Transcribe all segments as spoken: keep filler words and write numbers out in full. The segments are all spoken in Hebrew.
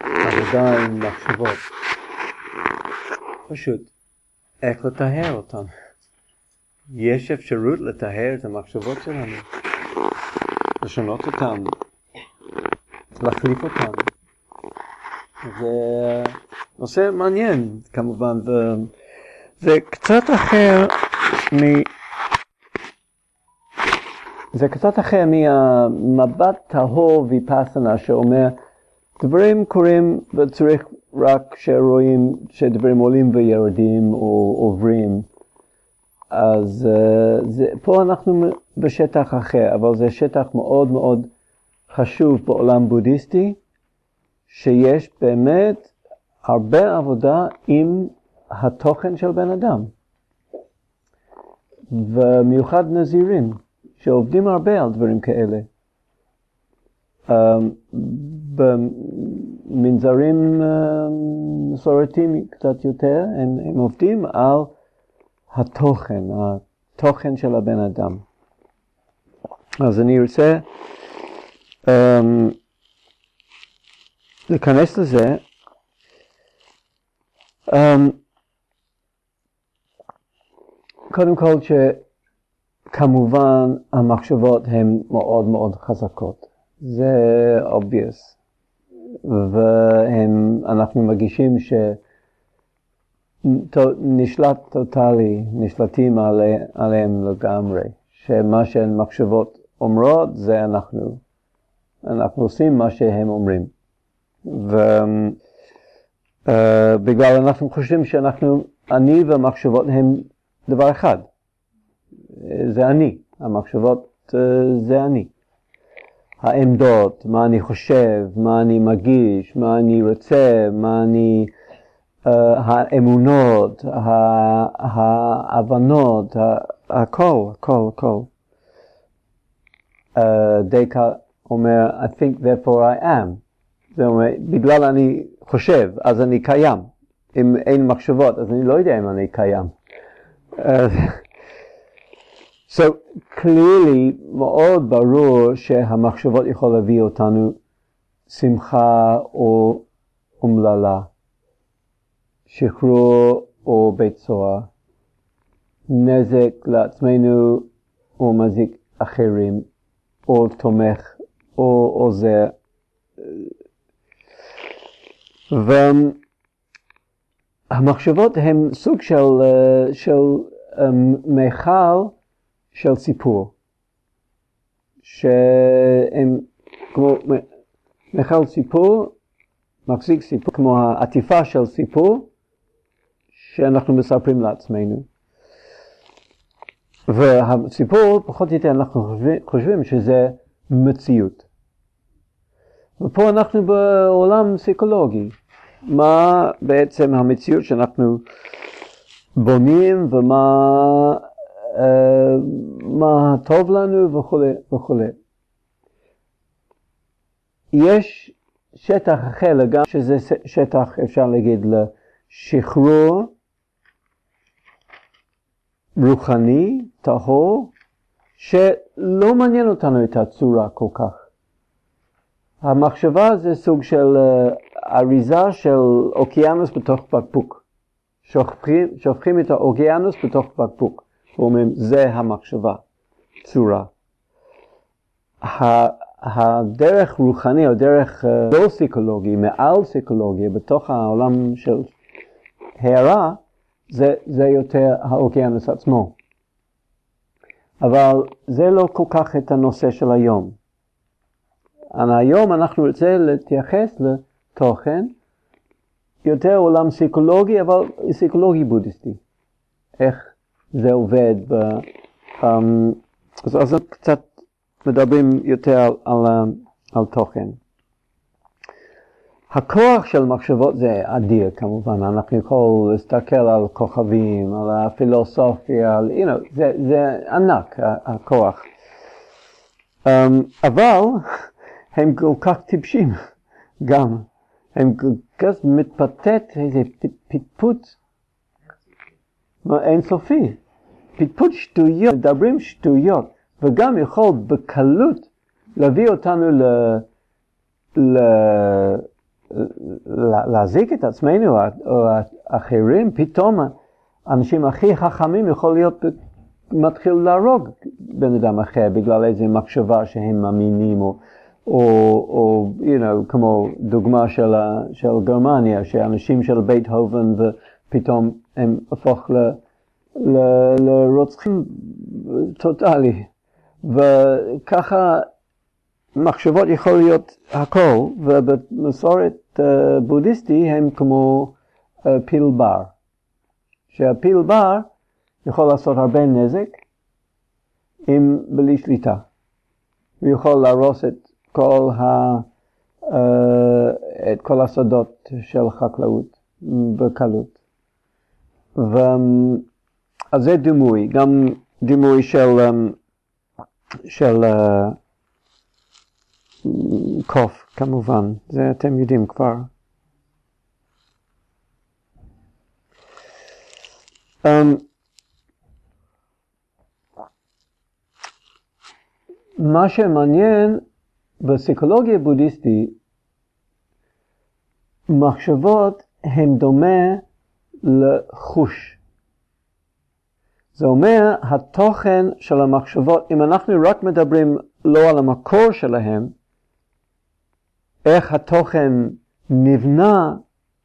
עבודה עם מחשבות. פשוט, איך לטהר אותן. יש אפשרות לטהר את המחשבות שלנו. לשנות אותן. להחליף אותן. זה נושא מעניין, כמובן. זה קצת אחר מ... זה קצת אחר מהמבט טהור ויפאסנה שאומר, דברים קורים וצריך רק שרואים שדברים עולים וירדים או עוברים. אז זה, פה אנחנו בשטח אחר, אבל זה שטח מאוד מאוד חשוב בעולם בודהיסטי, שיש באמת הרבה עבודה עם התוכן של בן אדם. ומיוחד נזירים, שעובדים הרבה על דברים כאלה. במנזרים מסורתיים קצת יותר, הם, הם עובדים על התוכן, התוכן של הבן אדם. אז אני רוצה um, להיכנס לזה. Um, קודם כל שכמובן המחשבות הן מאוד מאוד חזקות. זה obvious. ואנחנו מרגישים שנשלט טוטלי, נשלטים עלי, עליהם לגמרי. שמה שהן מחשבות אומרות זה אנחנו. אנחנו עושים מה שהם אומרים. ובגלל uh, אנחנו חושבים שאנחנו, אני והמחשבות הם דבר אחד. זה אני. המחשבות uh, זה אני. העמדות, מה אני חושב, מה אני מרגיש, מה אני רוצה, מה אני, uh, האמונות, ההבנות, הכל, הכל, הכל. Uh, דקה אומר, I think therefore I am. זה אומר, בגלל אני חושב, אז אני קיים. אם אין מחשבות, אז אני לא יודע אם אני קיים. Uh, So, clearly, מאוד ברור שהמחשבות יכול להביא אותנו שמחה או אומללה, שחרור או בית סוהר, נזק לעצמנו או מזיק אחרים, או תומך או עוזר. והמחשבות הן סוג של, של מיכל של סיפור, שהם כמו מיכל סיפור, מחזיק סיפור, כמו העטיפה של סיפור, שאנחנו מספרים לעצמנו. והסיפור, פחות או יותר, אנחנו חושבים שזה מציאות. ופה אנחנו בעולם פסיכולוגי. מה בעצם המציאות שאנחנו בונים ומה... Uh, מה טוב לנו וכו' וכו'. יש שטח אחר לגמרי, שזה שטח, אפשר להגיד, לשחרור רוחני, טהור, שלא מעניין אותנו את הצורה כל כך. המחשבה זה סוג של uh, אריזה של אוקיינוס בתוך בקבוק. שופכים, שופכים את האוקיינוס בתוך בקבוק. ואומרים, זה המחשבה, צורה. הדרך רוחני, או דרך לא פסיכולוגי, מעל פסיכולוגיה, בתוך העולם של הערה, זה, זה יותר האוקיינוס עצמו. אבל זה לא כל כך את הנושא של היום. היום אנחנו רוצים להתייחס לתוכן, יותר עולם פסיכולוגי, אבל פסיכולוגי בודהיסטי. איך זה עובד, ב, um, אז, אז קצת מדברים יותר על, על, על תוכן. הכוח של מחשבות זה אדיר כמובן, אנחנו יכולים להסתכל על כוכבים, על הפילוסופיה, על, you know, זה, זה ענק הכוח. Um, אבל הם כל כך טיפשים גם, הם כל כך מתפתת איזה פטפוט אינסופי. פטפוט שטויות, מדברים שטויות, וגם יכול בקלות להביא אותנו ל... ל... להזיק את עצמנו או האחרים, פתאום האנשים הכי חכמים יכול להיות מתחיל להרוג בן אדם אחר בגלל איזו מחשבה שהם מאמינים, או, או, או you know, כמו דוגמה של, של גרמניה, שאנשים של בייטהובן ופתאום הם הפוך ל, ל, לרוצחים טוטלי, וככה מחשבות יכול להיות הכל, ובמסורת uh, בודהיסטי הם כמו uh, פיל בר, שהפיל בר יכול לעשות הרבה נזק אם בלי שליטה. הוא יכול להרוס את כל, ה, uh, את כל השדות של חקלאות בקלות. ו, אז זה דימוי, גם דימוי של, um, של uh, קוף, כמובן, זה אתם יודעים כבר. Um, מה שמעניין בפסיכולוגיה בודהיסטית, מחשבות הן דומה לחוש. זה אומר, התוכן של המחשבות, אם אנחנו רק מדברים לא על המקור שלהם, איך התוכן נבנה,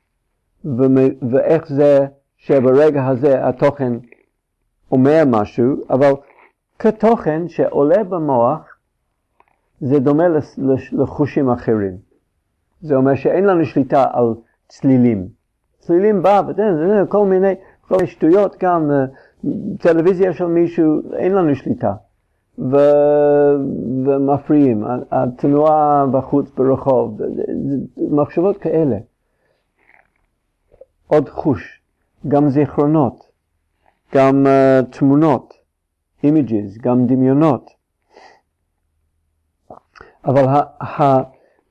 ואיך זה שברגע הזה התוכן אומר משהו, אבל כתוכן שעולה במוח, זה דומה לחושים אחרים. זה אומר שאין לנו שליטה על צלילים. צלילים בא, כל מיני, כל מיני שטויות, גם טלוויזיה של מישהו, אין לנו שליטה. ו... ומפריעים, התנועה בחוץ ברחוב, מחשבות כאלה. עוד חוש, גם זיכרונות, גם uh, תמונות, images, גם דמיונות. אבל ה... ה...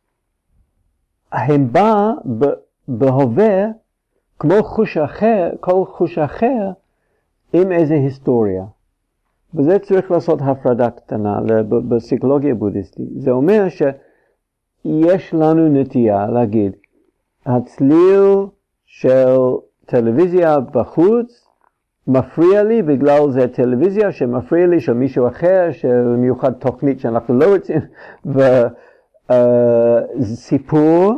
הם בא בהווה כמו חוש אחר, כל חוש אחר, עם איזו היסטוריה. וזה צריך לעשות הפרדה קטנה בפסיכולוגיה בודהיסטית. זה אומר שיש לנו נטייה להגיד, הצליל של טלוויזיה בחוץ מפריע לי, בגלל זה טלוויזיה שמפריע לי של מישהו אחר, שמיוחד תוכנית שאנחנו לא רוצים, וסיפור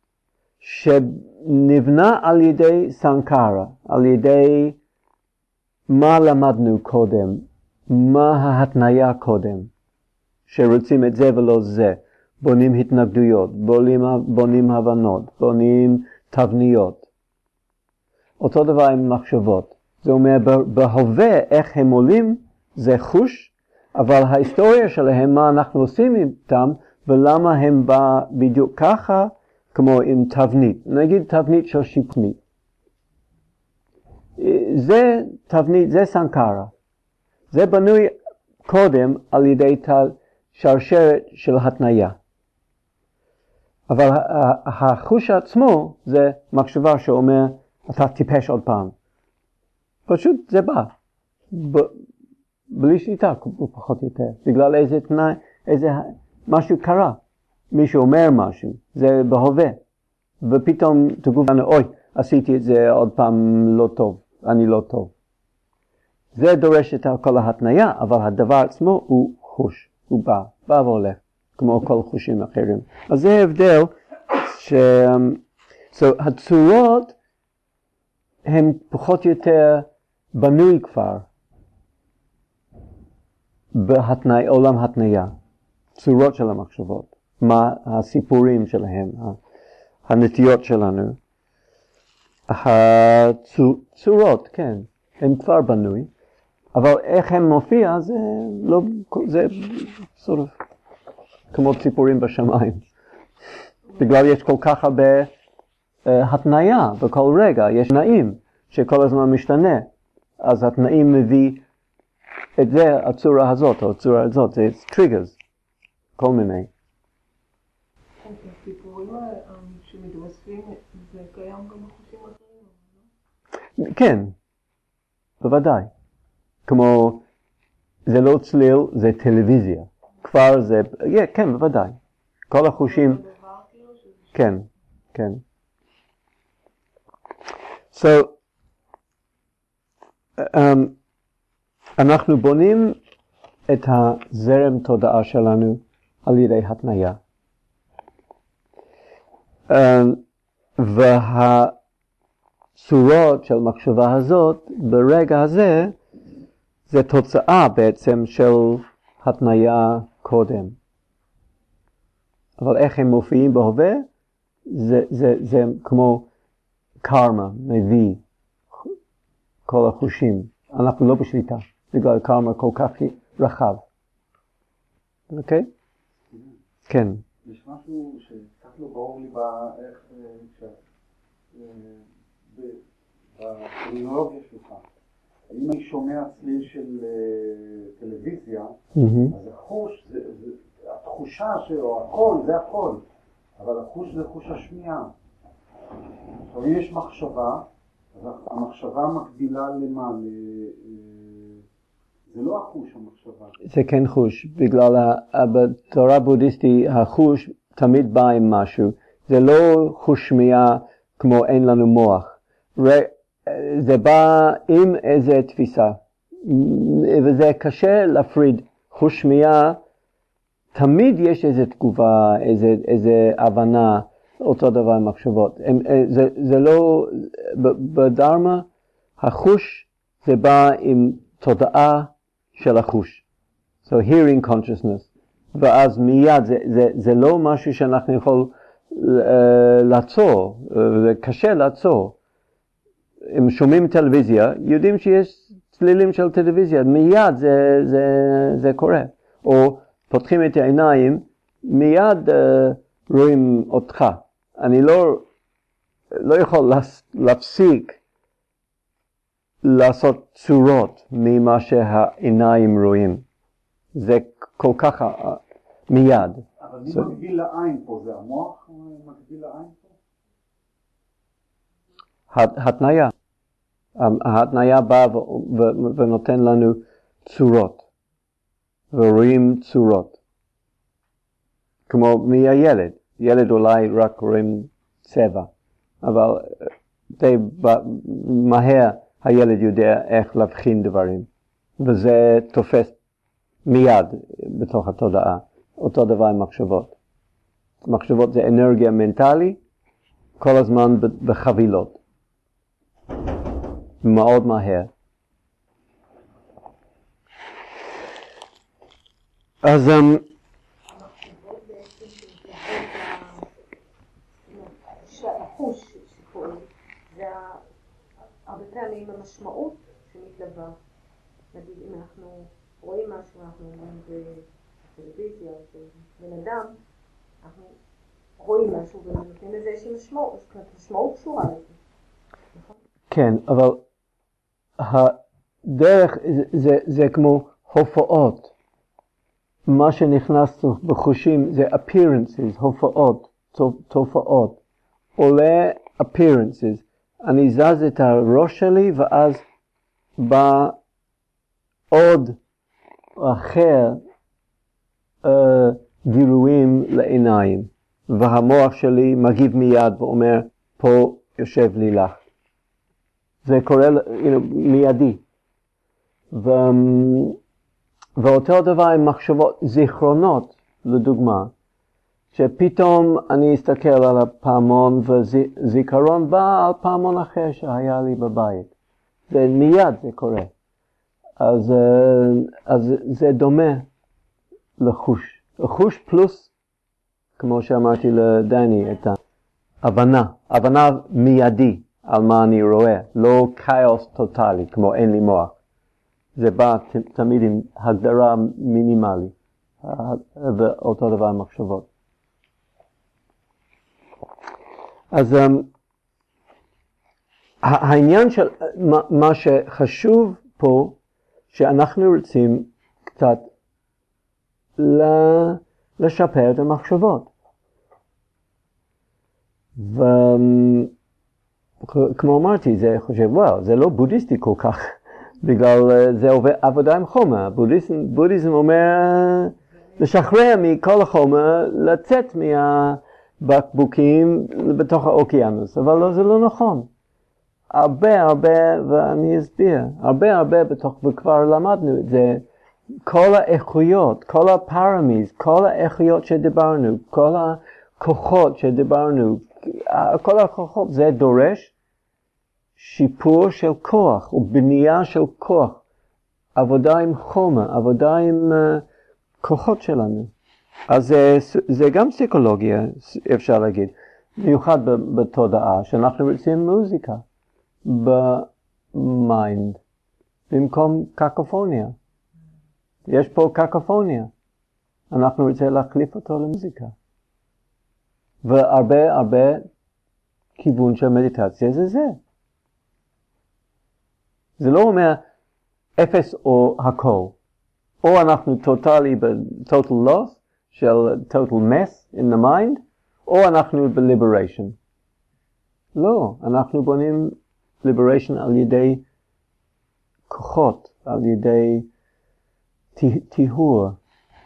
שנבנה על ידי סנקרה, על ידי מה למדנו קודם, מה ההתניה קודם, שרוצים את זה ולא זה, בונים התנגדויות, בונים, בונים הבנות, בונים תבניות. אותו דבר עם מחשבות. זה אומר בהווה איך הם עולים, זה חוש, אבל ההיסטוריה שלהם, מה אנחנו עושים איתם, ולמה הם בא בדיוק ככה, כמו עם תבנית. נגיד תבנית של שיפנית. זה תבנית, זה סנקרה. זה בנוי קודם על ידי שרשרת של התניה. אבל החוש עצמו זה מחשבה שאומר, אתה טיפש עוד פעם. פשוט זה בא. ב- בלי שליטה, פחות יותר. בגלל איזה תנאי, איזה, משהו קרה. מישהו אומר משהו, זה בהווה. ופתאום תגובה, אוי, עשיתי את זה עוד פעם לא טוב, אני לא טוב. זה דורש את כל ההתניה, אבל הדבר עצמו הוא חוש, הוא בא, בא והולך, כמו כל חושים אחרים. אז זה ההבדל, ש... so, הצורות הן פחות או יותר בנוי כבר, בהתניה, עולם התניה, צורות של המחשבות, מה הסיפורים שלהם, הנטיות שלנו. הצורות, כן, הן כבר בנוי, אבל איך הם מופיע זה לא, זה sort of, כמו ציפורים בשמיים. בגלל יש כל כך הרבה uh, התניה בכל רגע, יש תנאים שכל הזמן משתנה, אז התנאים מביא את זה, הצורה הזאת או הצורה הזאת, זה triggers, כל מיני. הסיפורים שמתווספים זה קיים גם בחושים אחרים, לא? כן, בוודאי. כמו, זה לא צליל, זה טלוויזיה. כבר זה, yeah, כן, בוודאי. כל החושים, כן, כן. So, um, אנחנו בונים את הזרם תודעה שלנו על ידי התניה. Um, והצורות של מחשבה הזאת, ברגע הזה, זה תוצאה בעצם של התניה קודם. אבל איך הם מופיעים בהווה? זה, זה, זה כמו קרמה, מביא כל החושים. אנחנו לא בשליטה, בגלל קרמה כל כך רחב. אוקיי? כן. יש משהו שקצת לא ברור לי באיך, בטרמינולוגיה שלך. אם אני שומע צליל של טלוויזיה, אז החוש, התחושה שלו, הכל, זה הכל. אבל החוש זה חוש השמיעה. עכשיו, אם יש מחשבה, אז המחשבה מקבילה למה? זה לא החוש המחשבה. זה כן חוש, בגלל בתורה בודהיסטית החוש תמיד בא עם משהו. זה לא חוש שמיעה כמו אין לנו מוח. זה בא עם איזה תפיסה. וזה קשה להפריד. חוש שמיעה, תמיד יש איזו תגובה, איזה, איזה הבנה, אותו דבר עם מחשבות. זה, זה לא, בדרמה, החוש זה בא עם תודעה של החוש. So hearing consciousness. ואז מיד זה, זה, זה לא משהו שאנחנו יכול uh, לעצור, uh, זה קשה לעצור. אם שומעים טלוויזיה, יודעים שיש צלילים של טלוויזיה, מיד זה, זה, זה קורה. או פותחים את העיניים, מיד uh, רואים אותך. אני לא, לא יכול להפסיק לעשות צורות ממה שהעיניים רואים. זה כל כך uh, מיד. אבל מי so, מקביל לעין פה? זה המוח מקביל לעין פה? התניה. ההתניה באה ונותן לנו צורות. ורואים צורות. כמו מהילד. ילד אולי רק רואים צבע. אבל די מהר הילד יודע איך להבחין דברים. וזה תופס מיד בתוך התודעה. אותו דבר עם מחשבות. מחשבות זה אנרגיה מנטלי, כל הזמן בחבילות. מאוד מהר. אז המחשבות בעצם שהחוש שפועל, זה הרבה פעמים המשמעות שמתלווה. נגיד אם אנחנו רואים משהו, אנחנו רואים בטלוויזיה, בן אדם, אנחנו רואים משהו ונותנים לזה איזושהי משמעות, משמעות קשורה לזה. כן, אבל הדרך זה, זה כמו הופעות. מה שנכנס בחושים זה appearances, הופעות, תופעות. עולה appearances. אני זז את הראש שלי ואז בא עוד אחר uh, גירויים לעיניים. והמוח שלי מגיב מיד ואומר, פה יושב לי לך. זה קורה you know, מיידי. ו... ואותו דבר עם מחשבות, זיכרונות, לדוגמה, שפתאום אני אסתכל על הפעמון וזיכרון בא על פעמון אחר שהיה לי בבית. זה מיד זה קורה. אז, אז זה דומה לחוש. לחוש פלוס, כמו שאמרתי לדני, את ההבנה, הבנה מיידי על מה אני רואה, לא כאוס טוטלי, כמו אין לי מוח. זה בא תמיד עם הגדרה מינימלית, ואותו דבר עם מחשבות. אז um, העניין של מה, מה שחשוב פה, שאנחנו רוצים קצת לשפר את המחשבות. וכמו אמרתי, זה חושב, וואו, זה לא בודהיסטי כל כך. בגלל זה עבודה עם חומר. בודהיזם, בודהיזם אומר לשחרר מכל החומר, לצאת מה, בקבוקים בתוך האוקיינוס, אבל לא, זה לא נכון. הרבה הרבה, ואני אסביר, הרבה הרבה בתוך, וכבר למדנו את זה, כל האיכויות, כל הפרמיז, כל האיכויות שדיברנו, כל הכוחות שדיברנו, כל הכוחות, זה דורש שיפור של כוח, ובנייה של כוח, עבודה עם חומר, עבודה עם uh, כוחות שלנו. אז זה, זה גם פסיכולוגיה, אפשר להגיד, במיוחד בתודעה, שאנחנו רוצים מוזיקה במיינד, במקום קקופוניה. יש פה קקופוניה, אנחנו רוצים להחליף אותו למוזיקה. והרבה הרבה כיוון של מדיטציה זה זה. זה לא אומר אפס או הכל. או אנחנו טוטלי ב-total loss, של total mess in the mind, או אנחנו ב-liberation. לא, אנחנו בונים liberation על ידי כוחות, על ידי טיהור.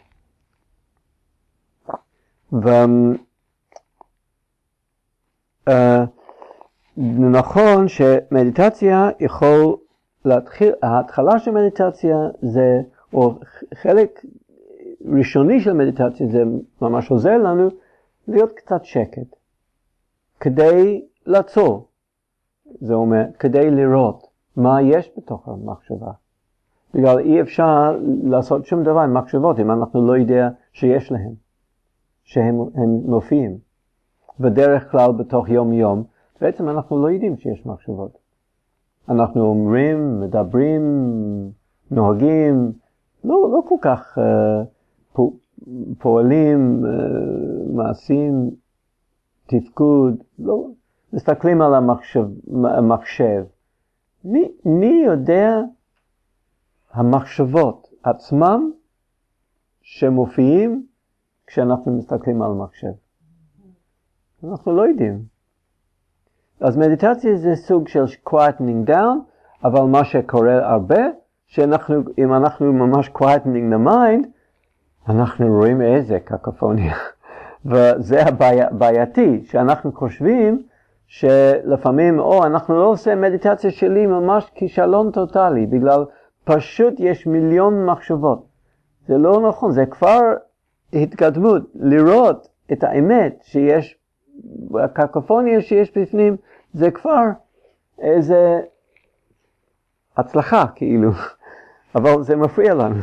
ונכון שמדיטציה יכול להתחיל, ההתחלה של מדיטציה זה, או חלק ראשוני של מדיטציה זה ממש עוזר לנו להיות קצת שקט. כדי לעצור. זה אומר, כדי לראות מה יש בתוך המחשבה. בגלל אי אפשר לעשות שום דבר עם מחשבות אם אנחנו לא יודע שיש להם, שהם מופיעים. בדרך כלל בתוך יום יום, בעצם אנחנו לא יודעים שיש מחשבות. אנחנו אומרים, מדברים, נוהגים, לא, לא כל כך uh, פועלים, uh, מעשים, תפקוד, לא, מסתכלים על המחשב, המחשב. מי, מי יודע המחשבות עצמם שמופיעים כשאנחנו מסתכלים על מחשב? אנחנו לא יודעים. אז מדיטציה זה סוג של quietening down, אבל מה שקורה הרבה, שאנחנו, אם אנחנו ממש quietening the mind, אנחנו רואים איזה קקופוניה. וזה הבעייתי, שאנחנו חושבים שלפעמים, או אנחנו לא עושים מדיטציה שלי ממש כישלון טוטלי, בגלל פשוט יש מיליון מחשבות. זה לא נכון, זה כבר התקדמות, לראות את האמת שיש, הקקופוניה שיש בפנים, זה כבר איזה הצלחה כאילו, אבל זה מפריע לנו.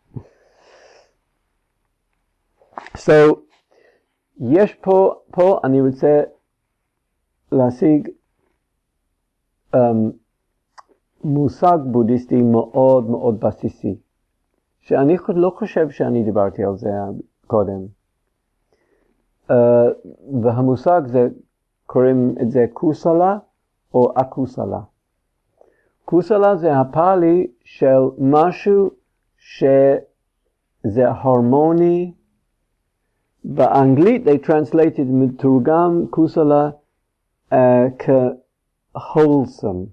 So, יש פה, פה אני רוצה להשיג um, מושג בודהיסטי מאוד מאוד בסיסי, שאני לא חושב שאני דיברתי על זה קודם. Uh, והמושג זה, קוראים את זה קוסלה או אקוסלה. קוסלה זה הפאלי של משהו שזה הרמוני. באנגלית, they translated מתורגם קוסלה uh, כ-wholesome.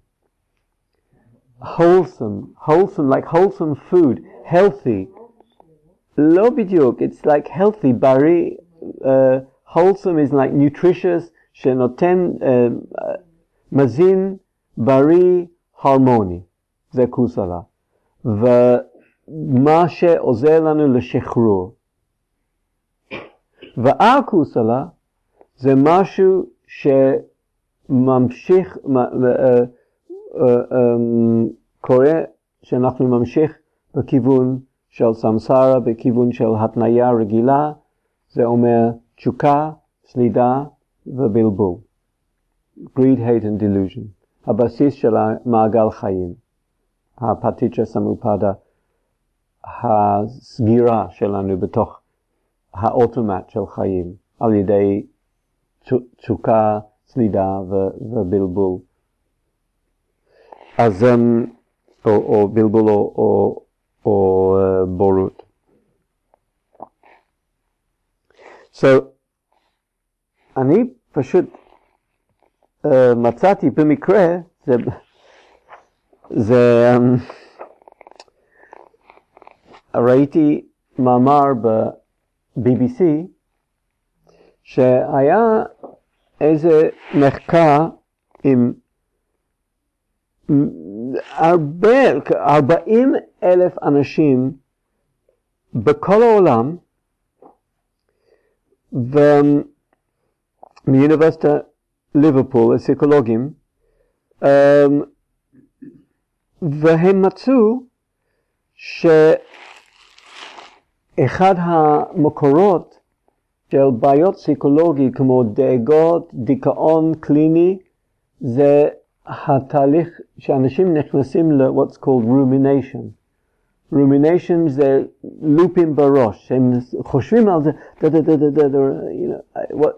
wholesome, wholesome, like wholesome food, healthy. לא בדיוק, it's like healthy, בריא. Uh, wholesome is like nutritious, שנותן uh, מזין, בריא, הרמוני. זה קוסלה. ומה שעוזר לנו לשחרור. והאקוסלה זה משהו שממשיך, uh, uh, uh, um, קורה שאנחנו ממשיך בכיוון של סמסרה, בכיוון של התניה רגילה, זה אומר תשוקה, סלידה ובלבול. Greed, hate and delusion. הבסיס של המעגל חיים. הפטיצ'ה סמופדה, הסגירה שלנו בתוך האוטומט של חיים, על ידי תשוקה, סלידה ובלבול. אז, או, או בלבול או, או, או uh, בורות. So, אני פשוט uh, מצאתי במקרה, זה, זה um, ראיתי מאמר ב-בי בי סי, שהיה איזה מחקר עם הרבה, ארבעים אלף אנשים בכל העולם, ומאוניברסיטת ליברפול, פסיכולוגים, והם מצאו שאחד המקורות של בעיות פסיכולוגי כמו דאגות, דיכאון קליני, זה התהליך שאנשים נכנסים ל- what's called rumination. rumination זה לופים בראש, הם חושבים על זה, דה דה דה דה דה דה, you know, what,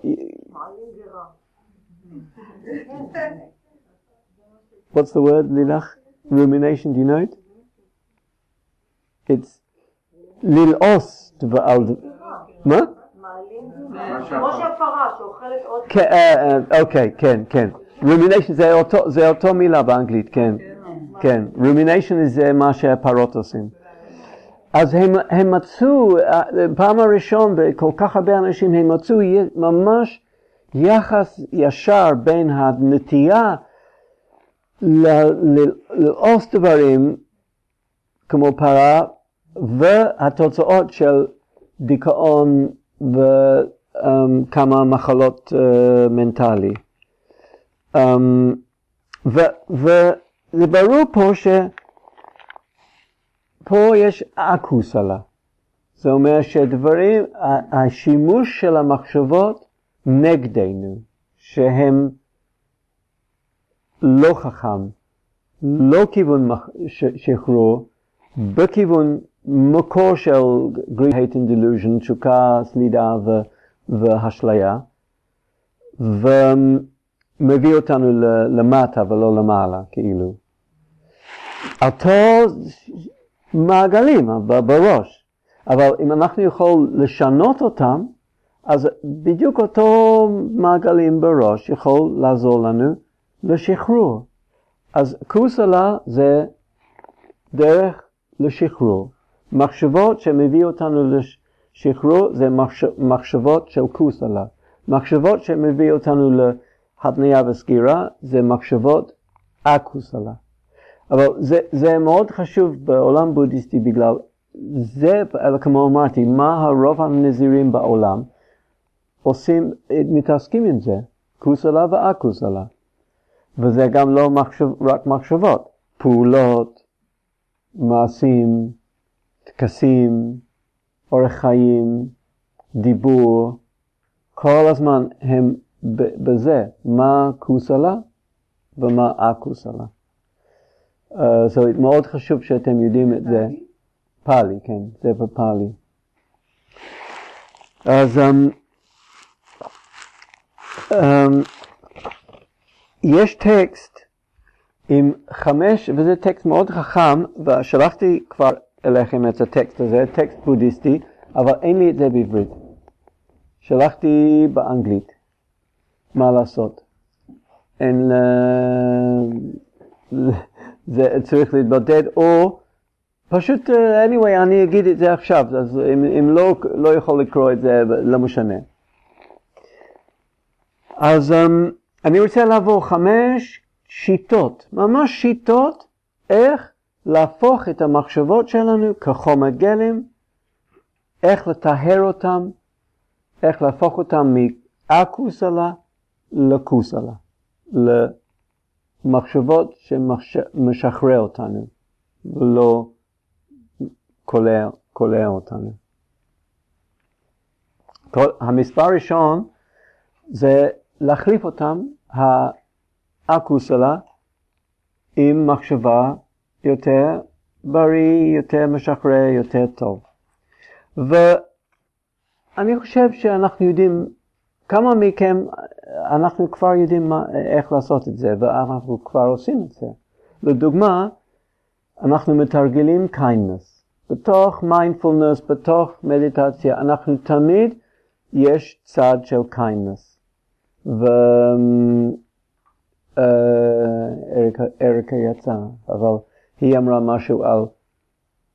what's the word, לילך? rumination, do you know it? it's ללעוס על זה, מה? כמו שהפרה שאוכלת עוד... אוקיי, כן, כן. rumination זה אותו מילה באנגלית, כן. כן, rumination זה מה שהפרות עושים. אז הם, הם מצאו, פעם הראשון בכל כך הרבה אנשים, הם מצאו ממש יחס ישר בין הנטייה ללעוס דברים כמו פרה, והתוצאות של דיכאון וכמה מחלות מנטלי. וזה ברור פה שפה יש אקוסלה. זה אומר שדברים, השימוש של המחשבות נגדנו, שהם לא חכם, לא כיוון שחרור, בכיוון מקור של greed, hate and delusion, תשוקה, סלידה והשליה, ומביא אותנו למטה ולא למעלה, כאילו. אותו מעגלים בראש, אבל אם אנחנו יכולים לשנות אותם, אז בדיוק אותו מעגלים בראש יכול לעזור לנו לשחרור. אז קוסלה זה דרך לשחרור. מחשבות שמביא אותנו לשחרור זה מחשבות של קוסלה. מחשבות שמביא אותנו להתניה וסגירה זה מחשבות אקוסלה. אבל זה, זה מאוד חשוב בעולם בודהיסטי בגלל זה, כמו אמרתי, מה הרוב הנזירים בעולם עושים, מתעסקים עם זה, קוסלה ואקוסלה. וזה גם לא מחשב, רק מחשבות, פעולות, מעשים, טקסים, אורח חיים, דיבור, כל הזמן הם בזה, מה קוסלה ומה אקוסלה. Uh, so מאוד חשוב שאתם יודעים את זה. פאלי, כן, זה בפאלי. אז um, um, יש טקסט עם חמש, וזה טקסט מאוד חכם, ושלחתי כבר אליכם את הטקסט הזה, טקסט בודהיסטי, אבל אין לי את זה בעברית. שלחתי באנגלית. מה לעשות? אין... Uh, זה צריך להתבודד, או פשוט, anyway, אני אגיד את זה עכשיו, אז אם, אם לא, לא יכול לקרוא את זה, לא משנה. אז um, אני רוצה לעבור חמש שיטות, ממש שיטות, איך להפוך את המחשבות שלנו כחומר גלם, איך לטהר אותם, איך להפוך אותם מאקוסלה לקוסלה, למחשבות שמשחרר אותנו, ולא קולע, קולע אותנו. כל, המספר הראשון זה להחליף אותם, האקוסלה, עם מחשבה יותר בריא, יותר משחרר, יותר טוב. ואני חושב שאנחנו יודעים, כמה מכם, אנחנו כבר יודעים מה, איך לעשות את זה, ואנחנו כבר עושים את זה. לדוגמה, אנחנו מתרגלים kindness. בתוך mindfulness, בתוך מדיטציה, אנחנו תמיד יש צד של kindness. ו... אריקה, אריקה יצאה, אבל היא אמרה משהו על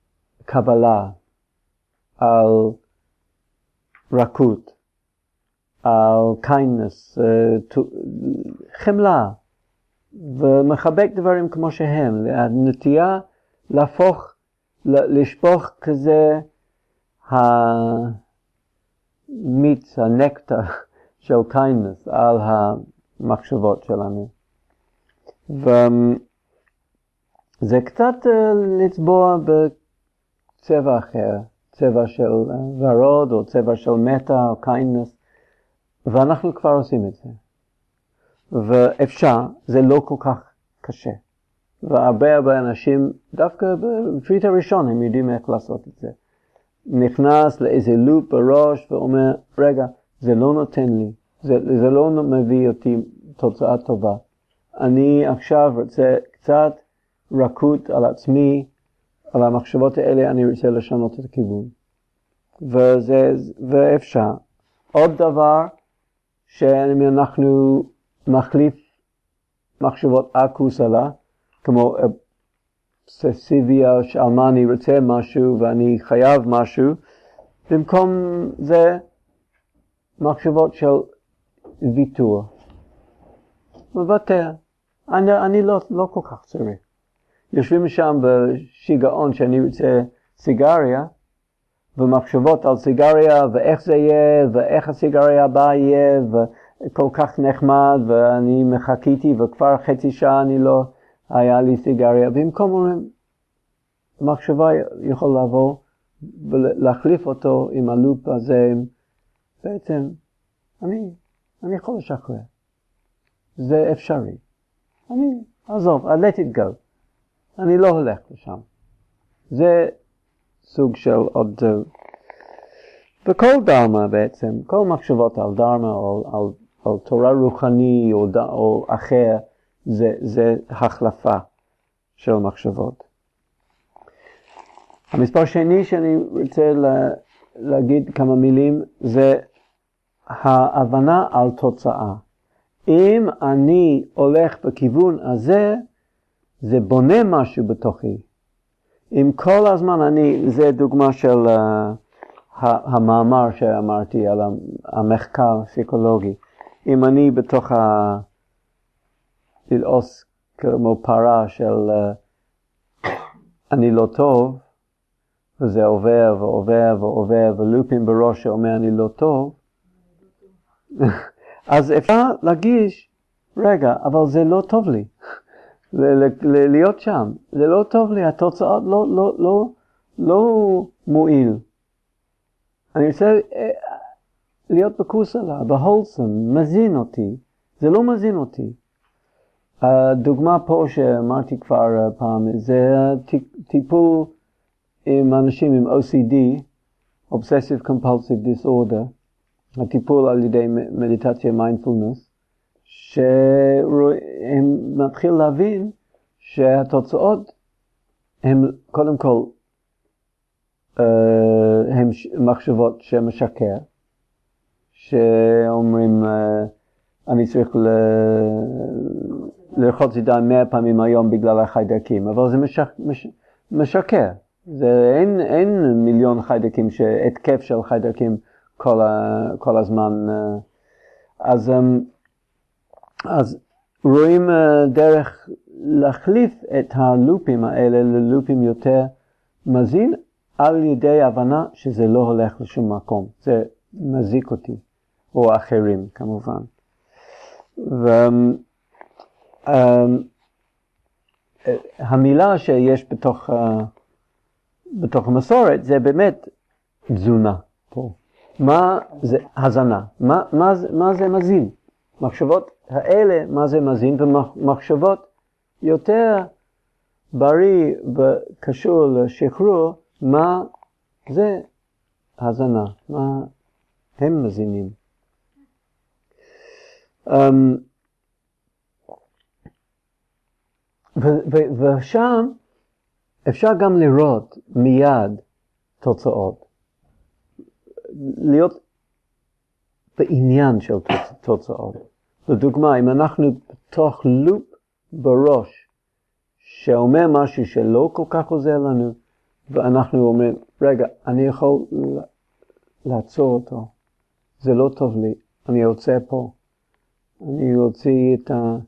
קבלה, על רכות, על kindness, חמלה, ומחבק דברים כמו שהם, הנטייה להפוך, לשפוך כזה המיץ, הנקטר של kindness על המחשבות שלנו. וזה קצת לצבוע בצבע אחר, צבע של ורוד או צבע של מטה או kindness, ואנחנו כבר עושים את זה. ואפשר, זה לא כל כך קשה. והרבה הרבה אנשים, דווקא בפריט הראשון, הם יודעים איך לעשות את זה. נכנס לאיזה לופ בראש ואומר, רגע, זה לא נותן לי, זה, זה לא מביא אותי תוצאה טובה. אני עכשיו רוצה קצת רכות על עצמי, על המחשבות האלה, אני רוצה לשנות את הכיוון. וזה, ואפשר. עוד דבר, שאנחנו מחליף מחשבות אקוסלה, כמו אובססיביה שעל מה אני רוצה משהו ואני חייב משהו, במקום זה מחשבות של ויתור. מוותר. אני, אני לא, לא כל כך צריך. יושבים שם בשיגעון שאני רוצה סיגריה, ומחשבות על סיגריה ואיך זה יהיה ואיך הסיגריה הבאה יהיה וכל כך נחמד ואני מחכיתי וכבר חצי שעה אני לא היה לי סיגריה. במקום אומרים, מחשבה יכול לבוא ולהחליף אותו עם הלופ הזה, בעצם אני, אני יכול לשחרר. זה אפשרי. אני, עזוב, I let it go. אני לא הולך לשם. זה סוג של עוד, וכל דרמה בעצם, כל מחשבות על דרמה או על, על תורה רוחני או, או אחר, זה, זה החלפה של מחשבות. המספר שני שאני רוצה לה, להגיד כמה מילים, זה ההבנה על תוצאה. אם אני הולך בכיוון הזה, זה בונה משהו בתוכי. אם כל הזמן אני, זה דוגמה של uh, המאמר שאמרתי על המחקר פסיכולוגי. אם אני בתוך ה... ללעוס כמו פרה של uh, אני לא טוב, וזה עובר ועובר ועובר, ולופים בראש שאומר אני לא טוב, אז אפשר להגיש, רגע, אבל זה לא טוב לי. להיות שם, זה לא טוב לי, התוצאות לא, לא, לא, לא מועיל. אני רוצה להיות בקוסלה, בהולסם, מזין אותי, זה לא מזין אותי. הדוגמה פה שאמרתי כבר פעם, זה טיפול עם אנשים עם או סי די, Obsessive Compulsive Disorder, הטיפול על ידי מדיטציה מיינדפולנס, שהם מתחיל להבין שהתוצאות הם קודם כל הם מחשבות שמשקר, שאומרים אני צריך לרחוץ ידיים מאה פעמים היום בגלל החיידקים, אבל זה משק, מש, משקר. זה אין, אין מיליון חיידקים, התקף של חיידקים כל, ה, כל הזמן. אז אז רואים דרך להחליף את הלופים האלה ללופים יותר מזין, על ידי הבנה שזה לא הולך לשום מקום. זה מזיק אותי, או אחרים כמובן. והמילה שיש בתוך, בתוך המסורת זה באמת תזונה פה. מה זה הזנה? מה, מה, מה זה מזין? מחשבות האלה, מה זה מזין? ומחשבות יותר בריא וקשור לשחרור, מה זה הזנה? מה הם מזינים? Um, ו- ו- ושם אפשר גם לראות מיד תוצאות. להיות בעניין של תוצאות. לדוגמה, אם אנחנו בתוך לופ בראש, שאומר משהו שלא כל כך עוזר לנו, ואנחנו אומרים, רגע, אני יכול לעצור אותו. זה לא טוב לי. אני רוצה פה. אני רוצה את ה...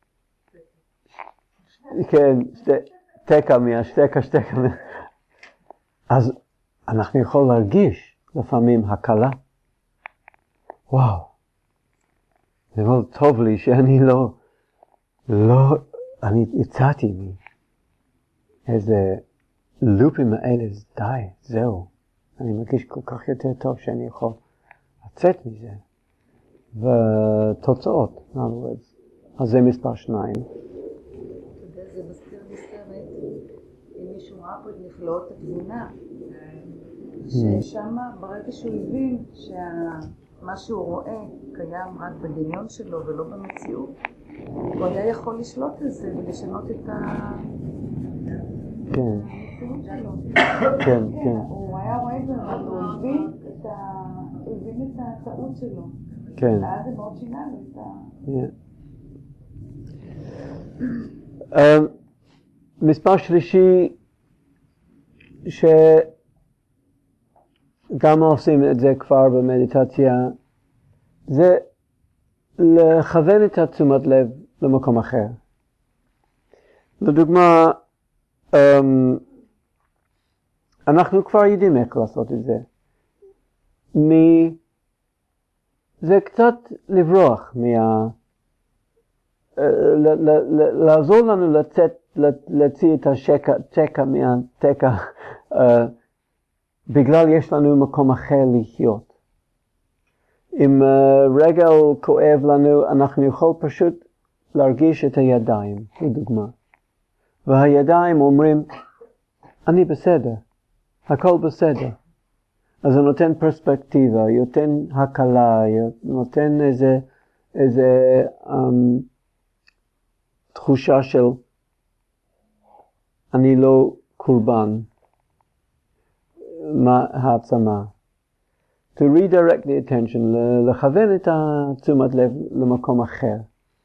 כן, תקע מהשתקע, שתקע מה... אז אנחנו יכולים להרגיש לפעמים הקלה. וואו, זה מאוד טוב לי שאני לא, לא, אני יצאתי מאיזה לופים האלה, די, זהו. אני מרגיש כל כך יותר טוב שאני יכול לצאת מזה. ותוצאות, אז זה מספר שניים. זה מזכיר לי סרט, אם מישהו ראה פה את נפלאות התבונה, ששם ברגע שהוא הבין שמה שהוא רואה קיים רק בדמיון שלו ולא במציאות, הוא היה יכול לשלוט לזה ולשנות את כן. המציאות שלו. כן, כן. הוא היה רואה את זה, אבל הוא הבין את הטעות שלו. כן. ואז זה מאוד שינה לו את ה... מספר שלישי, שגם עושים את זה כבר במדיטציה, זה לכוון את תשומת לב למקום אחר. לדוגמה, אנחנו כבר יודעים איך לעשות את זה. זה קצת לברוח מה... לעזור לנו לצאת, להוציא את השקע מהתקע, בגלל יש לנו מקום אחר לחיות. אם רגל כואב לנו, אנחנו יכול פשוט להרגיש את הידיים, לדוגמה. והידיים אומרים, אני בסדר, הכל בסדר. אז זה נותן פרספקטיבה, נותן הקלה, נותן איזה, איזה um, תחושה של אני לא קורבן, מה העצמה. To redirect the attention, לכוון את תשומת לב למקום אחר.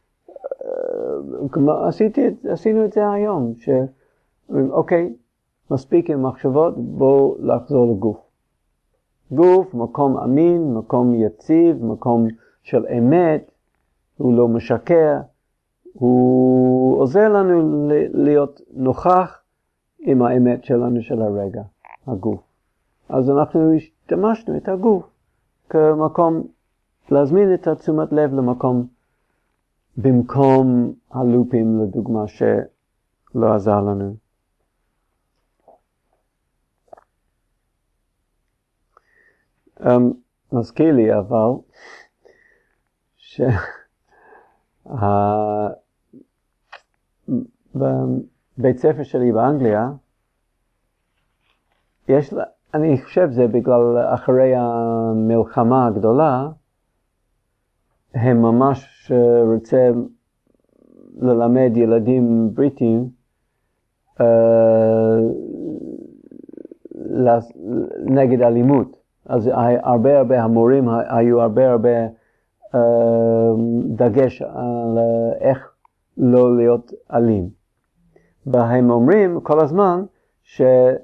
עשיתי, עשינו את זה היום, ש, אוקיי, מספיק עם מחשבות, בואו לחזור לגוף. גוף, מקום אמין, מקום יציב, מקום של אמת, הוא לא משקר, הוא עוזר לנו להיות נוכח עם האמת שלנו של הרגע, הגוף. אז אנחנו השתמשנו את הגוף כמקום להזמין את תשומת לב למקום במקום הלופים, לדוגמה, שלא עזר לנו. Um, מזכיר לי אבל ש... בבית ספר שלי באנגליה, יש לה, אני חושב זה בגלל אחרי המלחמה הגדולה, הם ממש רוצה ללמד ילדים בריטים uh, נגד אלימות. אז הרבה הרבה המורים היו הרבה הרבה uh, דגש על איך לא להיות אלים. והם אומרים כל הזמן שבגלל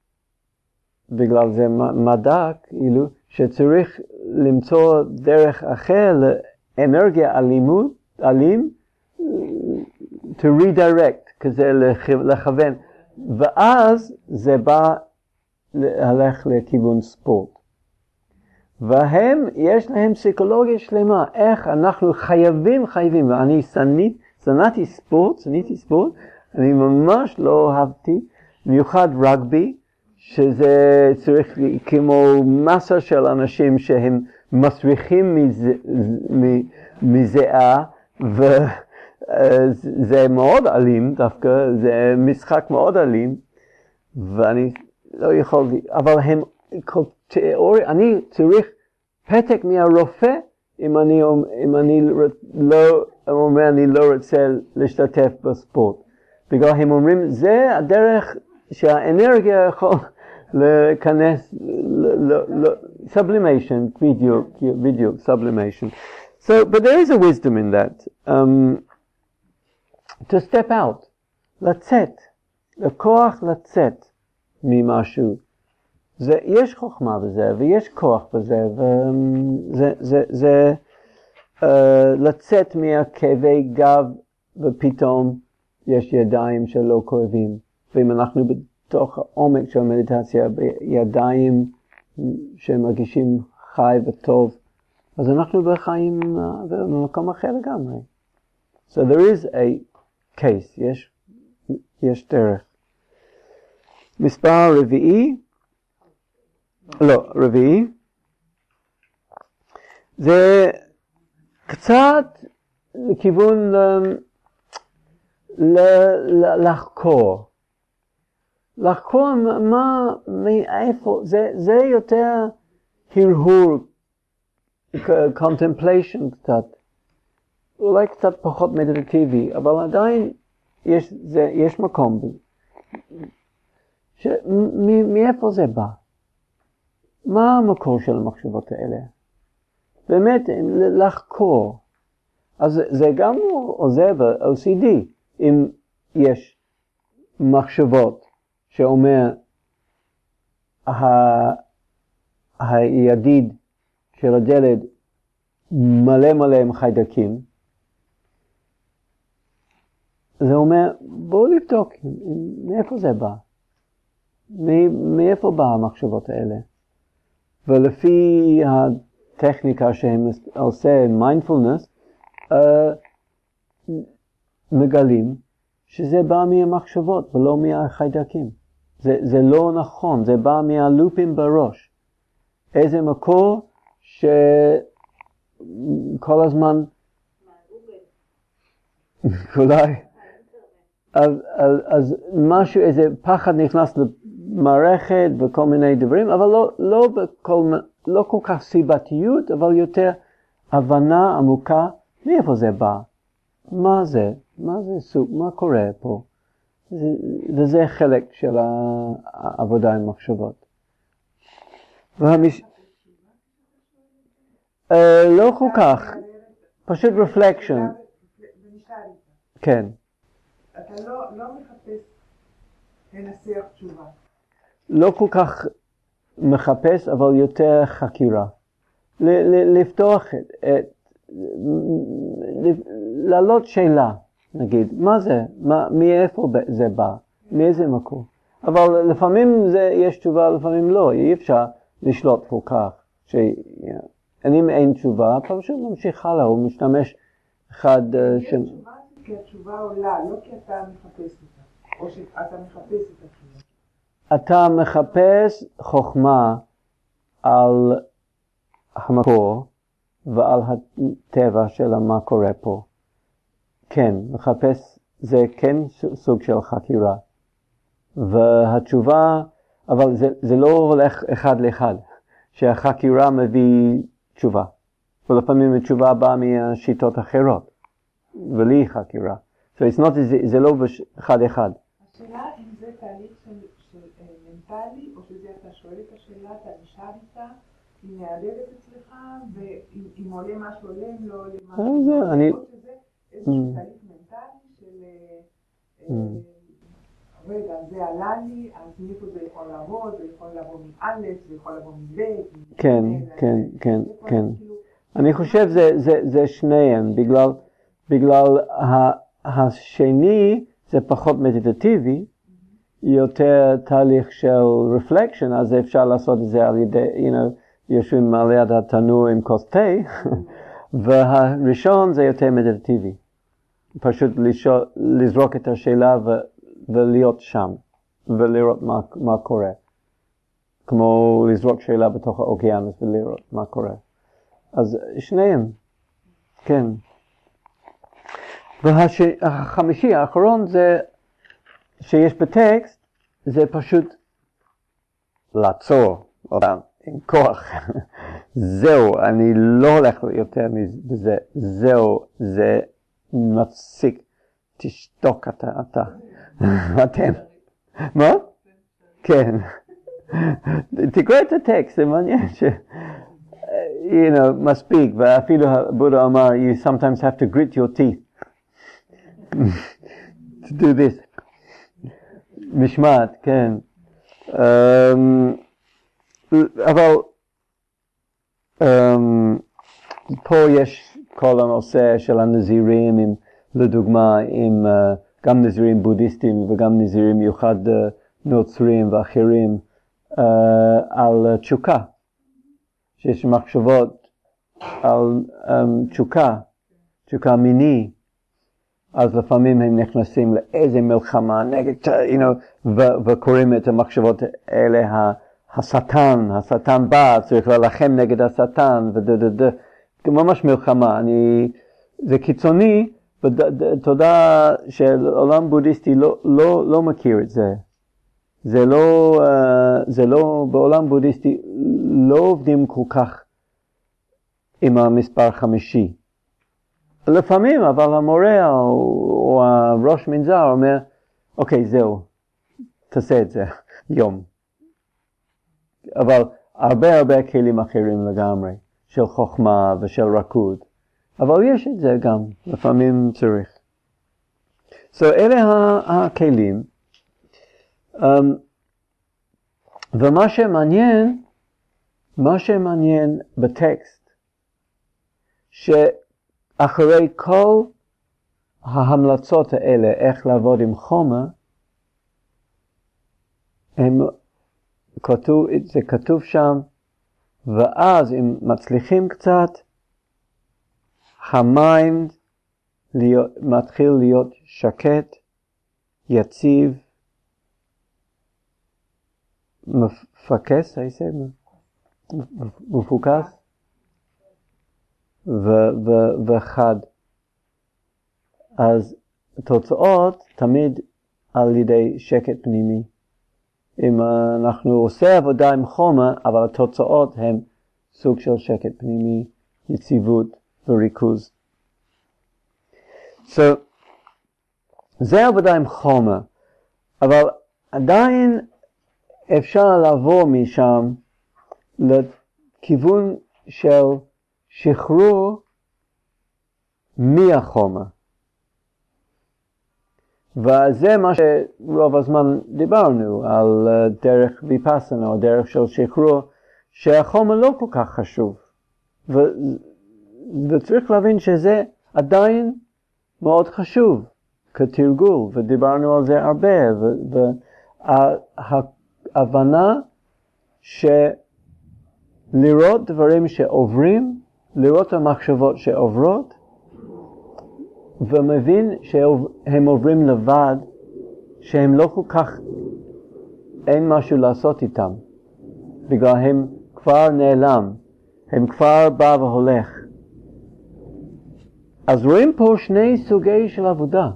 זה מדע, כאילו, שצריך למצוא דרך אחר לאנרגיה אלימות, אלים, to redirect, כזה לכוון. ואז זה בא להלך לכיוון ספורט. והם, יש להם פסיכולוגיה שלמה, איך אנחנו חייבים, חייבים, ואני שנית, שנאתי ספורט, שניתי ספורט, אני ממש לא אהבתי, מיוחד רגבי, שזה צריך כמו מסה של אנשים שהם מסריחים מזיעה, וזה מאוד אלים דווקא, זה משחק מאוד אלים, ואני לא יכולתי, אבל הם, תיאוריה, אני צריך פתק מהרופא, אם אני, אם אני לא, אומר, אני לא רוצה להשתתף בספורט. בגלל הם אומרים, זה הדרך שהאנרגיה יכול להיכנס, sublimation, בדיוק, בדיוק, sublimation. So, but there is a wisdom in that. Um, to step out, לצאת, לכוח לצאת ממשהו. זה, יש חוכמה בזה, ויש כוח בזה, וזה, זה, זה, uh, לצאת מהכאבי גב ופתאום יש ידיים שלא כואבים. ואם אנחנו בתוך העומק של המדיטציה, בידיים שמרגישים חי וטוב, אז אנחנו בחיים במקום אחר לגמרי. So there is a case, יש, יש דרך. מספר רביעי, לא, רביעי, זה קצת לכיוון לחקור. לחקור מה, מאיפה, זה, זה יותר הרהור, contemplation קצת, אולי קצת פחות מדיטטיבי, אבל עדיין יש, זה, יש מקום. ש, מ, מאיפה זה בא? מה המקור של המחשבות האלה? באמת, לחקור. אז זה גם עוזר ב-או סי די, אם יש מחשבות שאומר הידיד של הדלת מלא מלא עם חיידקים, זה אומר, בואו לבדוק מאיפה זה בא, מאיפה בא המחשבות האלה. ולפי הטכניקה שהם עושה, מיינדפולנס, מגלים שזה בא מהמחשבות ולא מהחיידקים. זה, זה לא נכון, זה בא מהלופים בראש. איזה מקור שכל הזמן, אולי, אז, אז, אז משהו, איזה פחד נכנס למערכת וכל מיני דברים, אבל לא, לא, בכל, לא כל כך סיבתיות, אבל יותר הבנה עמוקה, מאיפה זה בא? מה זה? מה זה סוג? מה קורה פה? זה, וזה חלק של העבודה עם מחשבות. והמש... uh, לא כל כך, פשוט reflection. כן. אתה לא, לא מחפש לנסח תשובה. לא כל כך מחפש, אבל יותר חקירה. ל- ל- לפתוח את, את להעלות שאלה, נגיד, מה זה? מה, מאיפה זה בא? מאיזה מקום? אבל לפעמים זה, יש תשובה, לפעמים לא. אי אפשר לשלוט כל כך. ש... אם אין תשובה, פשוט ממשיך הלאה, הוא משתמש אחד... יש ש... תשובה כי התשובה עולה, לא כי אתה מחפש אותה, או שאתה מחפש את התשובה. אתה מחפש חוכמה על המקור, ועל הטבע של מה קורה פה. כן, מחפש, זה כן סוג של חקירה. והתשובה, אבל זה, זה לא הולך אחד לאחד, שהחקירה מביא תשובה. ולפעמים התשובה באה מהשיטות אחרות, ולי חקירה. So it's not, זה, זה לא אחד אחד. השאלה אם זה תהליך של, של אה, מנטלי, או שזה אתה שואל את השאלה, אתה נשאר איתה, היא נהדרת אצלך, ואם עולה משהו עולה, אם לא עולה משהו עולה, אני... או שזה איזשהו תהליך מנטלי של, רגע, זה עלה לי, אז מאיפה זה יכול לעבוד, זה יכול לעבוד מאלף, זה יכול לעבוד מבית. כן, כן, כן, כן. אני חושב זה שניהם, בגלל, בגלל השני זה פחות מדיטטיבי, יותר תהליך של reflection, אז אפשר לעשות את זה על ידי, you know, יושבים על יד התנור עם כוס תה, והראשון זה יותר מדיטטיבי. פשוט לשאול, לזרוק את השאלה ו, ולהיות שם, ולראות מה, מה קורה. כמו לזרוק שאלה בתוך האוקיינוס ולראות מה קורה. אז שניהם, כן. והחמישי, האחרון זה, שיש בטקסט, זה פשוט לעצור אותם עם כוח. זהו, אני לא הולך יותר מזה, זהו, זה מפסיק, תשתוק אתה, אתה, אתם. מה? כן. תקרא את הטקסט, זה מעניין ש... you know, מספיק, ואפילו הבודה אמר, you sometimes have to grit your teeth to do this. משמעת, כן. Um, אבל um, פה יש כל הנושא של הנזירים, עם, לדוגמה, עם uh, גם נזירים בודהיסטים וגם נזירים מיוחד uh, נוצרים ואחרים, uh, על תשוקה, שיש מחשבות על um, תשוקה, תשוקה מיני, אז לפעמים הם נכנסים לאיזה מלחמה נגד, you know, ו- וקוראים את המחשבות האלה, השטן, השטן בא, צריך ללחם נגד השטן, ודדד, ממש מלחמה. אני, זה קיצוני, ותודה שהעולם בודהיסטי לא, לא, לא מכיר את זה. זה לא, זה לא, בעולם בודהיסטי לא עובדים כל כך עם המספר חמישי. לפעמים, אבל המורה או, או הראש מנזר אומר, אוקיי, זהו, תעשה את זה, יום. אבל הרבה הרבה כלים אחרים לגמרי, של חוכמה ושל רכות. אבל יש את זה גם, לפעמים צריך. So, אלה הכלים. Um, ומה שמעניין, מה שמעניין בטקסט, שאחרי כל ההמלצות האלה, איך לעבוד עם חומר, הם כתוב, זה כתוב שם, ואז אם מצליחים קצת, המיינד להיות, מתחיל להיות שקט, יציב, מפקס, I say, מפוקס, ו- ו- וחד. אז תוצאות תמיד על ידי שקט פנימי. אם אנחנו עושה עבודה עם חומר, אבל התוצאות הן סוג של שקט פנימי, יציבות וריכוז. So, זה עבודה עם חומר, אבל עדיין אפשר לעבור משם לכיוון של שחרור מהחומר. וזה מה שרוב הזמן דיברנו, על דרך ויפאסנה, או דרך של שחרור, שהחומר לא כל כך חשוב. ו... וצריך להבין שזה עדיין מאוד חשוב, כתרגול, ודיברנו על זה הרבה, וההבנה שלראות דברים שעוברים, לראות המחשבות שעוברות, ומבין שהם עוברים לבד, שהם לא כל כך, אין משהו לעשות איתם, בגלל הם כבר נעלם, הם כבר בא והולך. אז רואים פה שני סוגי של עבודה,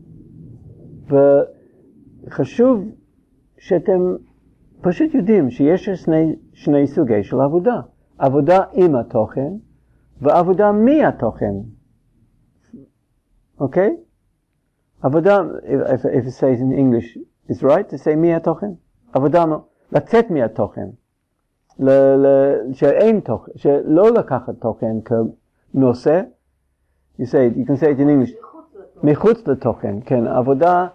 וחשוב שאתם פשוט יודעים שיש שני, שני סוגי של עבודה, עבודה עם התוכן, ועבודה מהתוכן. Okay? עבודה, if, if it says in English, it's right to say מהתוכן. עבודה, לצאת מהתוכן. ל, ל, שאין תוכן, שלא לקחת תוכן כנושא. You say, you can say it in English. מחוץ לתוכן, כן. עבודה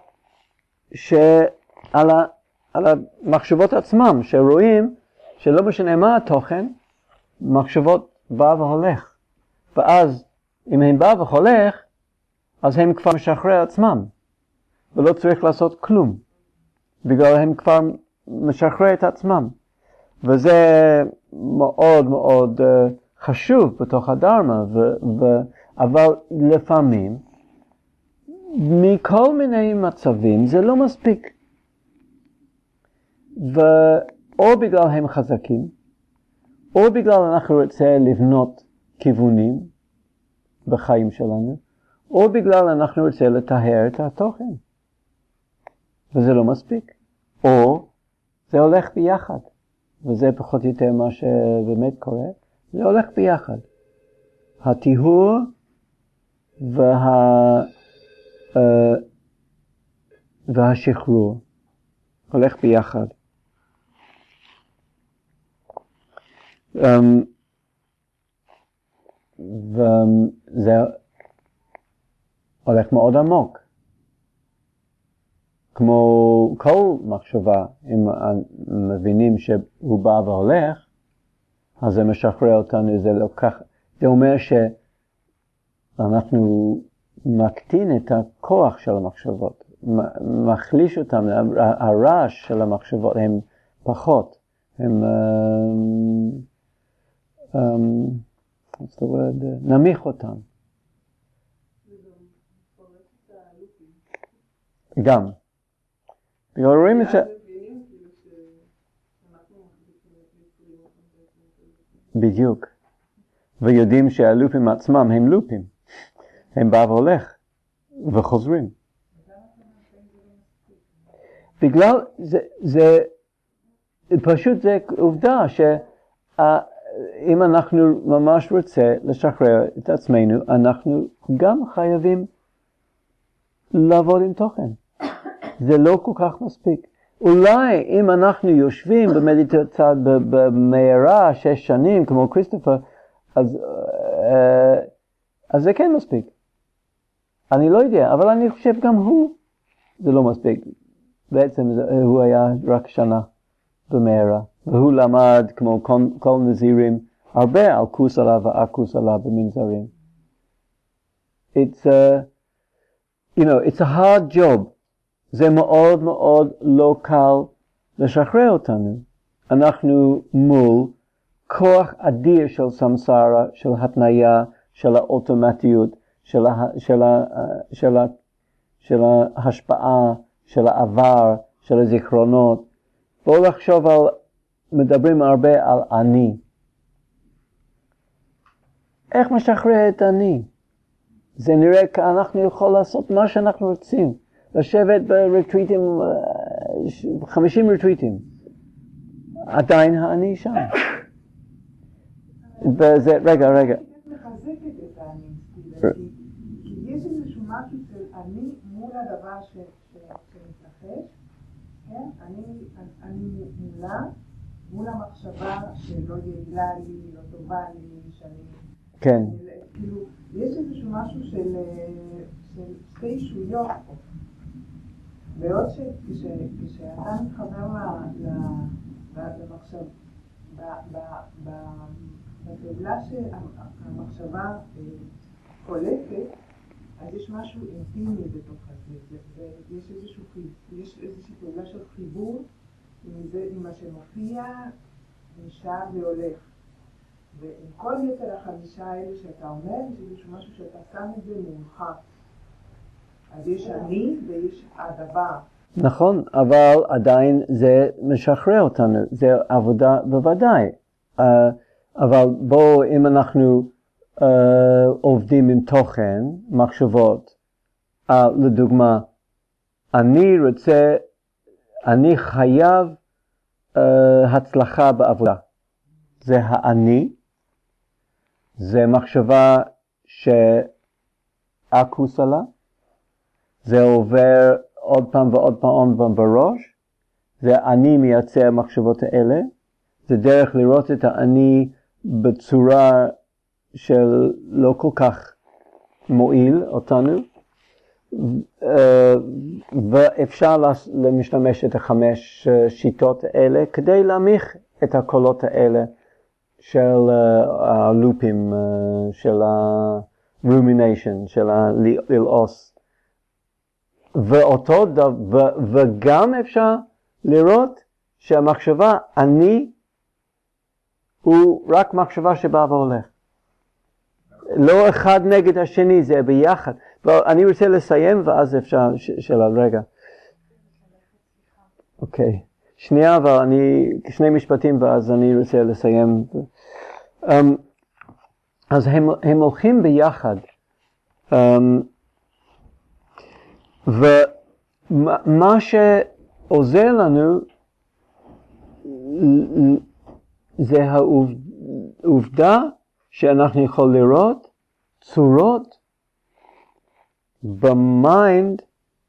שעל ה, על המחשבות עצמם, שרואים שלא משנה מה התוכן, מחשבות בא והולך. ואז, אם הם בא והולך, אז הם כבר משחרר עצמם, ולא צריך לעשות כלום, בגלל הם כבר משחרר את עצמם. וזה מאוד מאוד uh, חשוב בתוך הדרמה, ו- ו- אבל לפעמים, מכל מיני מצבים, זה לא מספיק. או בגלל הם חזקים, או בגלל אנחנו רוצה לבנות כיוונים בחיים שלנו, או בגלל אנחנו רוצה לטהר את התוכן. וזה לא מספיק. או זה הולך ביחד. וזה פחות או יותר מה שבאמת קורה. זה הולך ביחד. הטיהור וה, uh, והשחרור הולך ביחד. Um, וזה הולך מאוד עמוק. כמו כל מחשבה, אם מבינים שהוא בא והולך, אז זה משחרר אותנו, זה לוקח, זה אומר אנחנו מקטין את הכוח של המחשבות, מחליש אותם, הרעש של המחשבות הם פחות, הם, um, um, what's the word? נמיך אותם. גם. בגלל רואים את ש... בדיוק. ויודעים שהלופים עצמם הם לופים. הם בא והולך וחוזרים. בגלל זה, זה פשוט זה עובדה שאם אנחנו ממש רוצה לשחרר את עצמנו, אנחנו גם חייבים לעבוד עם תוכן. זה לא כל כך מספיק. אולי אם אנחנו יושבים במדיטציה במהרה שש שנים כמו כריסטופר, אז, אז זה כן מספיק. אני לא יודע, אבל אני חושב גם הוא, זה לא מספיק. בעצם זה, הוא היה רק שנה במהרה, והוא למד כמו כל, כל נזירים הרבה על כוסלה ואקוסלה במנזרים. It's a, you know, it's a hard job. זה מאוד מאוד לא קל לשחרר אותנו. אנחנו מול כוח אדיר של סמסרה, של התניה, של האוטומטיות, של, ה, של, ה, של, ה, של ההשפעה, של העבר, של הזיכרונות. בואו לחשוב על, מדברים הרבה על אני. איך משחרר את אני? זה נראה כאנחנו יכול לעשות מה שאנחנו רוצים. לשבת ברטריטים, חמישים רטריטים. עדיין האני שם. וזה, רגע, רגע. מחזקת את האני, כי יש איזשהו משהו של אני מול הדבר שמתרחש, כן? אני מולה, מול המחשבה שלא יעילה לי, לא טובה לי, שאני... כן. כאילו, יש איזשהו משהו של שתי ישויות פה. בעוד שכשאתה מתחבר למחשב, בפעולה שהמחשבה קולטת, אז יש משהו אינטימי בתוך זה, ויש איזושהי פעולה של חיבור עם מה שמופיע, נשאר והולך. ועם כל יתר החמישה האלה שאתה אומר, יש איזשהו משהו שאתה שם את זה מולך. אז יש אני ויש הדבר. נכון, אבל עדיין זה משחרר אותנו, זה עבודה בוודאי. Uh, אבל בואו, אם אנחנו uh, עובדים עם תוכן, מחשבות, uh, לדוגמה, אני רוצה, אני חייב uh, הצלחה בעבודה. זה האני, זה מחשבה שאקוסלה, זה עובר עוד פעם ועוד פעם בראש, זה אני מייצר מחשבות האלה, זה דרך לראות את האני בצורה של לא כל כך מועיל אותנו, ואפשר להשתמש את החמש שיטות האלה כדי להמיך את הקולות האלה של הלופים, של ה-rumination, של הלעוס. ואותו דבר, וגם אפשר לראות שהמחשבה אני הוא רק מחשבה שבאה והולך. לא אחד נגד השני, זה ביחד. אני רוצה לסיים ואז אפשר שאלה, רגע. אוקיי. שנייה, אבל אני, שני משפטים ואז אני רוצה לסיים. Um, אז הם, הם הולכים ביחד. Um, ומה שעוזר לנו זה העובדה שאנחנו יכולים לראות צורות במיינד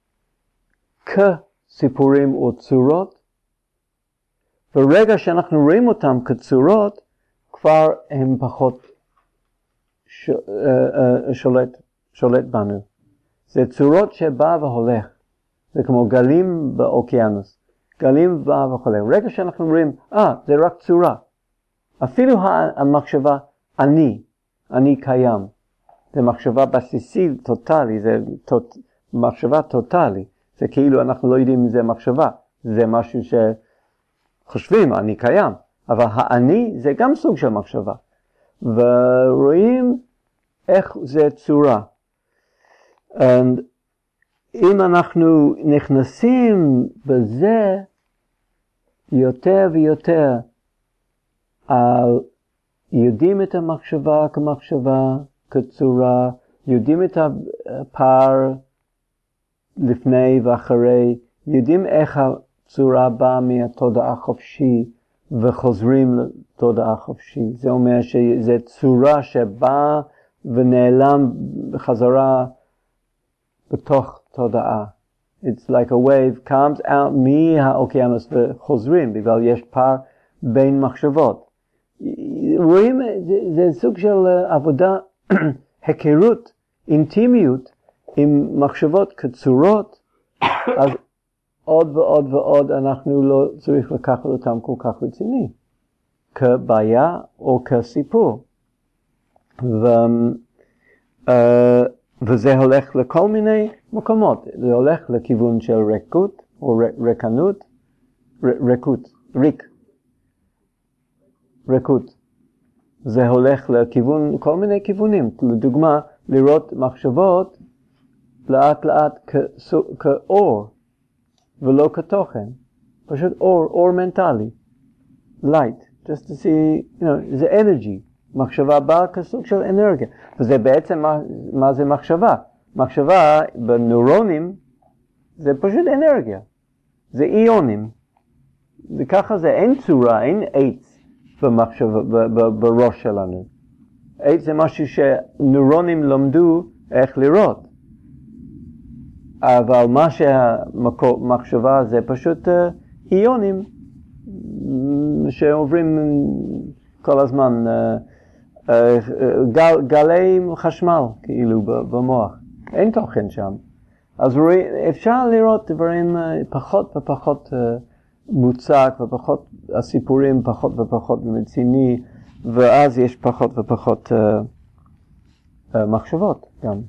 כסיפורים או צורות, ברגע שאנחנו רואים אותם כצורות, כבר הם פחות ש, uh, uh, שולט, שולט בנו. זה צורות שבא והולך. זה כמו גלים באוקיינוס. גלים בא והולך. רגע שאנחנו רואים, אה, זה רק צורה. אפילו המחשבה, אני, אני קיים. זה מחשבה בסיסית, טוטלי, זה טוט, מחשבה טוטלי. זה כאילו אנחנו לא יודעים אם זה מחשבה. זה משהו שחושבים, אני קיים. אבל האני זה גם סוג של מחשבה. ורואים איך זה צורה. And אם אנחנו נכנסים בזה יותר ויותר על יודעים את המחשבה כמחשבה, כצורה, יודעים את הפער לפני ואחרי, יודעים איך הצורה באה מהתודעה חופשי וחוזרים לתודעה חופשי. זה אומר שזה צורה שבאה ונעלם בחזרה בתוך תודעה. It's like a wave comes out מהאוקיינוס וחוזרים, בגלל יש פער בין מחשבות. רואים, זה, זה סוג של עבודה, היכרות, אינטימיות, עם מחשבות כצורות, אז עוד ועוד ועוד אנחנו לא צריך לקחת אותם כל כך רציני, כבעיה או כסיפור. ו, uh, וזה הולך לכל מיני מקומות, זה הולך לכיוון של ריקות או ריקנות, ריקות, ריק, ריקות. זה הולך לכיוון, כל מיני כיוונים, לדוגמה, לראות מחשבות לאט לאט כסו, כאור, ולא כתוכן, פשוט אור, אור מנטלי, light, just to see, you know, זה energy, מחשבה באה כסוג של אנרגיה, וזה בעצם מה, מה זה מחשבה? מחשבה בנוירונים זה פשוט אנרגיה, זה איונים, וככה זה אין צורה, אין עץ במחשבה, ב, ב, בראש שלנו. עץ זה משהו שנוירונים למדו איך לראות. אבל מה שהמחשבה זה פשוט איונים שעוברים כל הזמן, גל, גלי חשמל כאילו במוח, אין תוכן שם. אז אפשר לראות דברים פחות ופחות מוצק ופחות, הסיפורים פחות ופחות מציני, ואז יש פחות ופחות מחשבות גם.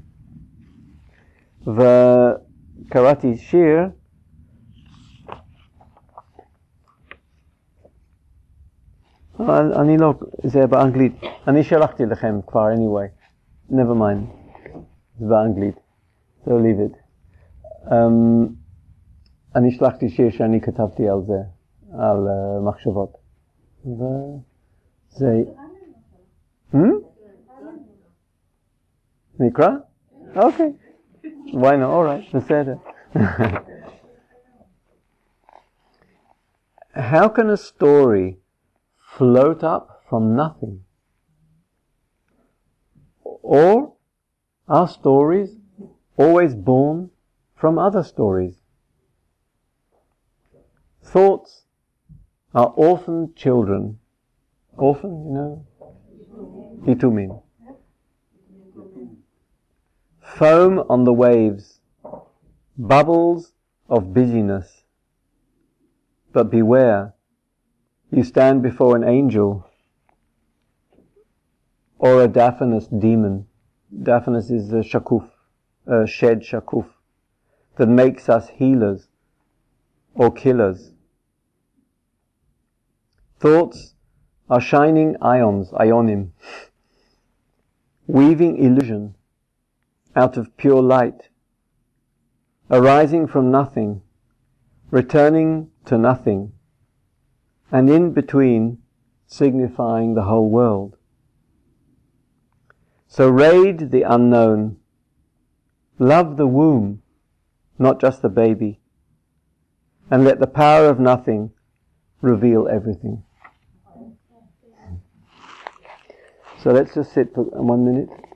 וקראתי שיר, אני לא, זה באנגלית, אני שלחתי לכם כבר anyway, never mind, זה באנגלית, so leave it. Um, אני שלחתי שיר שאני כתבתי על זה, על uh, מחשבות, וזה, hmm? נקרא? אוקיי. Why not? All right, בסדר. How can a story float up from nothing? Or are stories always born from other stories? Thoughts are orphan children. Orphan, you know? Itumin. Foam on the waves, bubbles of busyness. But beware, you stand before an angel or a Daphanus demon. Daphanus is a shakuf, a shed shakuf, that makes us healers or killers. Thoughts are shining ions, ionim, weaving illusion out of pure light, arising from nothing, returning to nothing, and in between signifying the whole world. So raid the unknown, love the womb, not just the baby, and let the power of nothing reveal everything. So let's just sit for one minute.